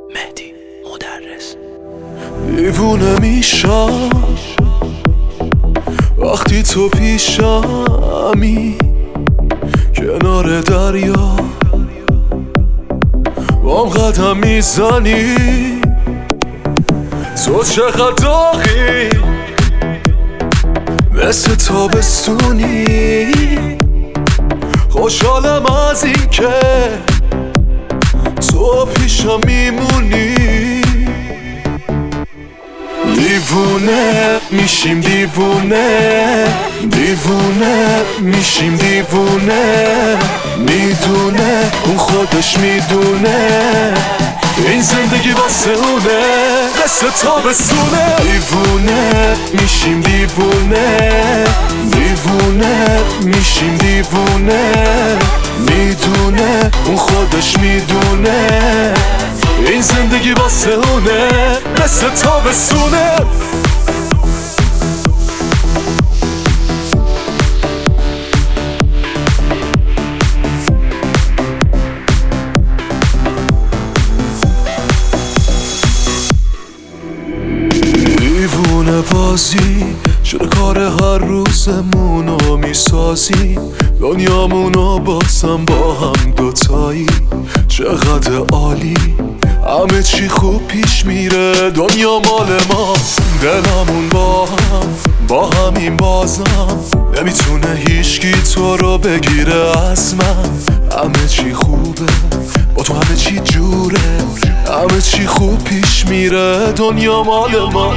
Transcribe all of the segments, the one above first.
مهدی مدرس. دیوونه میشم وقتی تو پیشمی، کنار دریا بام قدم میزنی. تو چقدر داغی مثل تابستونی، خوشحالم از این که تو پیشم میمونی. دیوونه میشیم دیوونه، دیوونه میشیم دیوونه. میدونه اون خودش میدونه این زندگی واسه اونه مثل تابستونه. دیوونه میشیم دیوونه، دیوونه میشیم دیوونه. میدونه اون خودش میدونه این زندگی واسه اونه مثل تابستونه. دیوونه بازی شده کار هر روزمونو میسازی، دنیامونو بازم با هم دوتایی. چقدر عالی، همه چی خوب پیش میره، دنیا مال ماست، دلمون با همین بازم. نمیتونه هیچکی تو رو بگیره از من. همه چی خوبه با تو، همه چی جوره، همه چی خوب پیش میره، دنیا مال ما.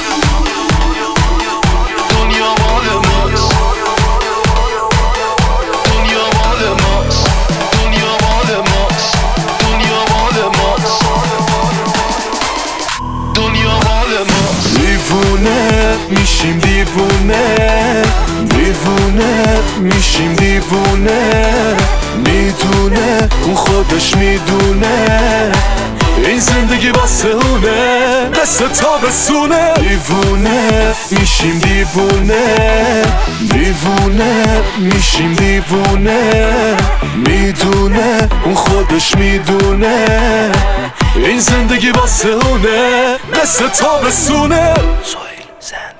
دیوونه میشیم دیوونه، دیوونه میشیم دیوونه. میدونه اون خودش میدونه این زندگی واسه اونه مثل تابستونه. دیوونه میشیم دیوونه، دیوونه میشیم دیوونه. میدونه اون خودش میدونه این زندگی واسه اونه مثل تابستونه. سویل زن